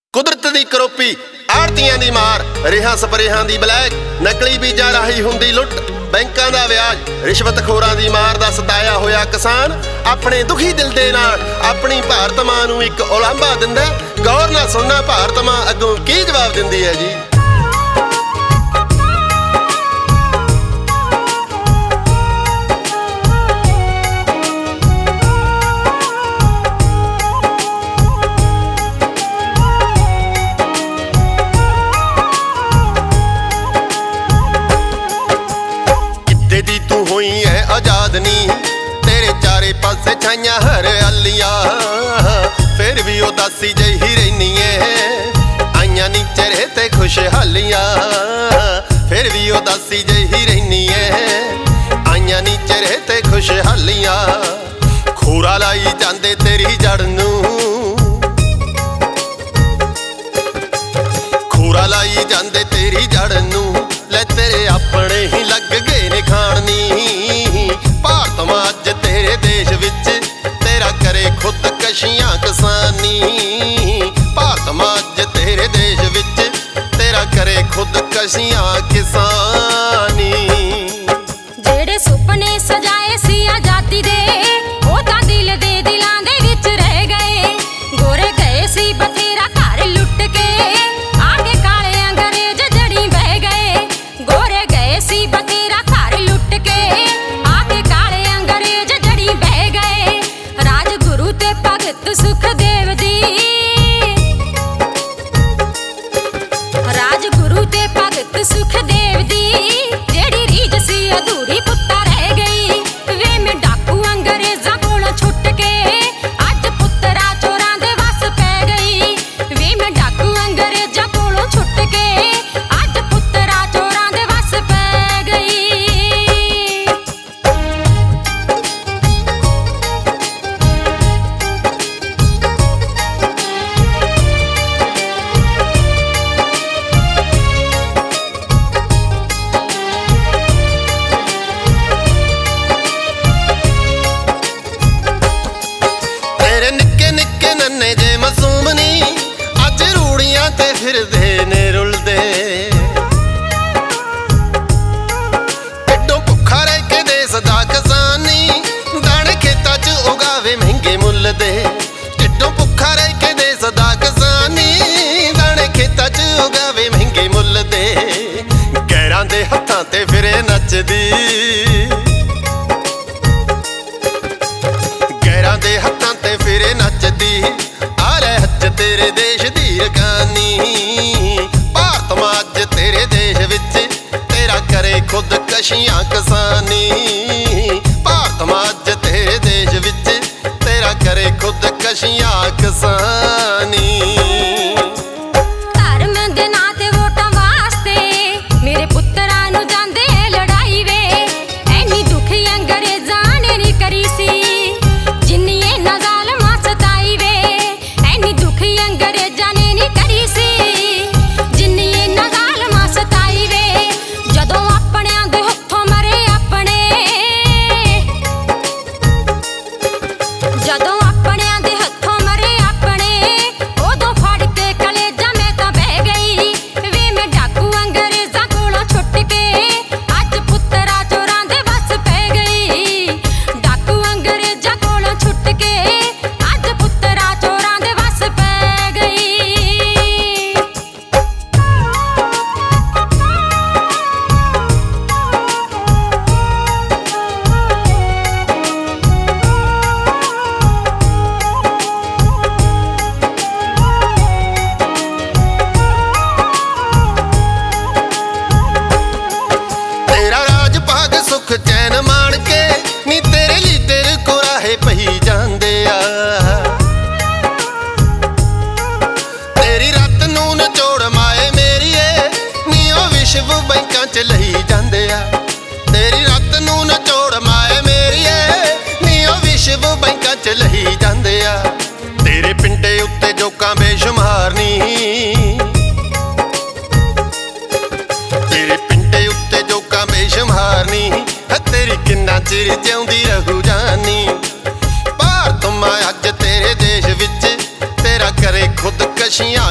ਕੁਦਰਤ ਦੀ ਕਰੋਪੀ ਆੜਤੀਆਂ ਦੀ ਮਾਰ ਰੇਹਾਂ ਸਪਰੇਹਾਂ ਦੀ ਬਲੈਕ ਨਕਲੀ ਬੀਜਾਂ ਰਾਹੀਂ ਹੁੰਦੀ ਲੁੱਟ ਬੈਂਕਾਂ ਦਾ ਵਿਆਜ ਰਿਸ਼ਵਤਖੋਰਾਂ ਦੀ ਮਾਰ ਦਾ ਸਤਾਇਆ ਹੋਇਆ ਕਿਸਾਨ ਆਪਣੇ ਦੁਖੀ ਦਿਲ ਦੇ ਨਾਲ ਆਪਣੀ ਭਾਰਤ ਮਾਂ ਨੂੰ ਇੱਕ ਉਲਾਂਭਾ ਦਿੰਦਾ। ਗੌਰ ਨਾਲ ਸੁਣਨਾ ਭਾਰਤ ਮਾਂ ਅੱਗੋਂ ਕੀ ਜਵਾਬ ਦਿੰਦੀ ਹੈ ਜੀ। तू हुई है आजाद नी तेरे चारे पासे छाइया हरियालियां फिर भी उदासी जही रहनी है आइया नी चेहरे ते खुशहालियां फिर भी उदासी जही रहनी है आइया नी चेहरे ते खुशहालियां खूरा लाई जांदे तेरी जड़ नू खूरा लाई जांदे तेरी जड़ नू ले तेरे अपने ही लग गए ने खानी भारत मां अज तेरे देश विच तेरा करे खुद कशियां किसानी भारत मां अज तेरे देश विच तेरा करे खुद कशियां किसानी। जेड़े सुपने सजाए सी आजादी दे ओ तां दिल दे दिलां दे विच रह गए गोरे गए सी बथेरा घर लुट के आगे काले अंग्रेज जड़ी बह गए गोरे गए सी बथेरा घर लुट के आगे काले अंग्रेज जड़ी बह गए राजगुरु ते भगत सुखदेव दी राजगुरु ते भगत सुखदेव दी जेड़ी रीझ सी अधूरी पुत्ता रह गई वे में डाकू अंग्रेजां कोलों छुट के अज पुत्तरा चोरां दे वस पै गई वे में डाकू अंग्रेजां कोलों छुट के अज पुत्तरा चोरां दे वस पै गई। तेरे निक्के निक्के नन्हे जे मासूम नी अज रूड़ियां ते फिरदे ने रुलदे ढिड्डों भुखा रह के देस दा किसानी दाने खेतां च उगावे महंगे मुੱਲ दे ढिड्डों भुखा रह के देस दा किसानी दाने खेतां च उगावे महंगे मुੱਲ दे गैरां दे हत्थां ते फिरे नचदी गैरां दे हत्थां ते फिरे नचदी आ लै हज तेरे देश दी रकानी भारत मां अज तेरे देश विच तेरा करे खुद कशियां किसानी भारत मां अज तेरे देश विच तेरा करे खुद कशियां किसानी। धर्म दे नां ते वोटां वास्ते मेरे पुत्तरां नूं जांदे लड़ाई वे ऐनी दुखी अंग्रेजां ने नी करी सी जिन्नी इन्हां ज़ालमां सताई वे ऐनी दुखी अंग्रेजां ने नी करी सी जिन्नी इन्हां ज़ालमां सताई वे जदों अपणियां दे हत्थों मरे अपने जदों अपणियां दे हत्थों मरे अपने उदों फड़ के कलेजा मैं तां बह गई वे मैं डाकू अंग्रेजां कोलों छुट के अज पुत्तरा चोरां दे वस पै गई डाकू अंग्रेजां कोलों छुट के अज पुत्तरा चोरां दे वस पै गई। तेरा राज भाग सुख चैन मान के नी तेरे लीडर कुराहे पही जांदे आ तेरी रत नूं नचोड़ माए मेरीए नी ओ विश्व बैंकां च लही जांदे आ तेरी रत नूं नचोड़ माए मेरीए नी ओ विश्व बैंकां च लही जांदे आ तेरे पिंडे उत्ते जोकां बेशुमार नी तेरे पिंडे उत्ते जोकां बेशुमार नी तेरी किन्ना चिर जिउंदी रहू जानी भारत मां अज तेरे देश विच तेरा करे खुद कशियां